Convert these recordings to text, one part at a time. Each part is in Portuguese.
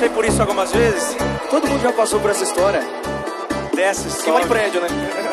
passei por isso algumas vezes. Todo mundo já passou por essa história. Desce, Que vai em sobe. prédio, né?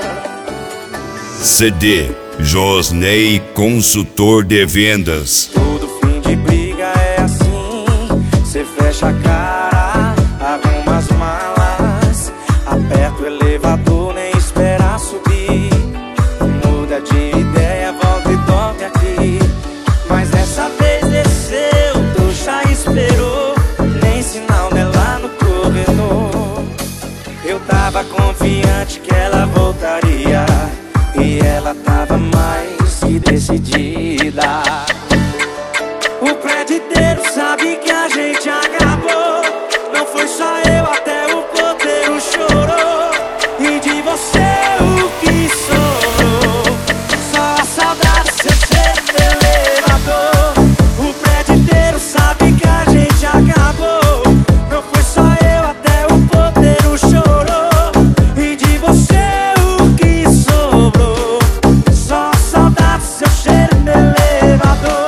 CD Josney Consultor de Vendas. Todo fim de briga é assim. Cê fecha a cara, arruma as malas, aperta o elevador, nem espera subir. Muda de ideia, volta e dorme aqui. Mas dessa vez desceu, trouxa esperou, nem sinal dela no corredor. Eu tava confiante que ela voltaria, e ela tava mais que decidida. O prédio inteiro sabe que a gente acabou. Não foi só eu, até o porteiro chorou. E de você o que sobrou? Só a saudade, seu cheiro no elevador. O prédio inteiro sabe que a gente acabou. Não foi só eu, até o porteiro chorou. E de você o que sobrou? Só a saudade, seu cheiro no elevador.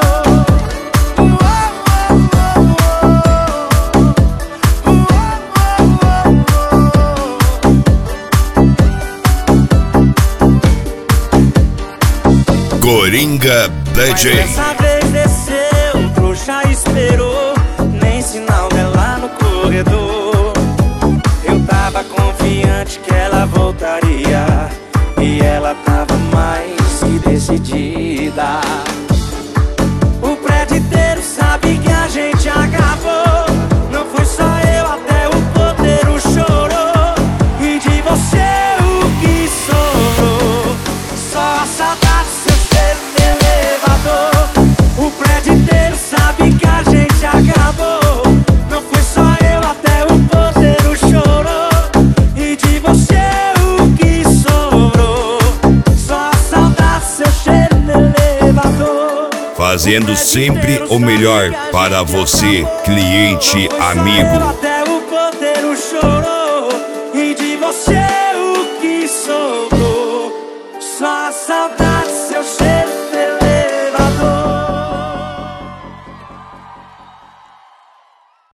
Coringa Mas DJ. dessa vez desceu, o trouxa esperou, nem sinal dela no corredor. Eu tava confiante que ela voltaria, e ela tava mais que decidida. O prédio inteiro sabe que a gente acabou. Não foi só eu, até o porteiro chorou. E de você o que sobrou? Só a saudade, seu cheiro no elevador. O prédio inteiro sabe que a gente acabou. Não foi só eu, até o porteiro chorou. E de você o que sobrou? Só a saudade, seu cheiro no elevador. Fazendo sempre o melhor para você, cliente, amigo. Até o porteiro chorou. E de você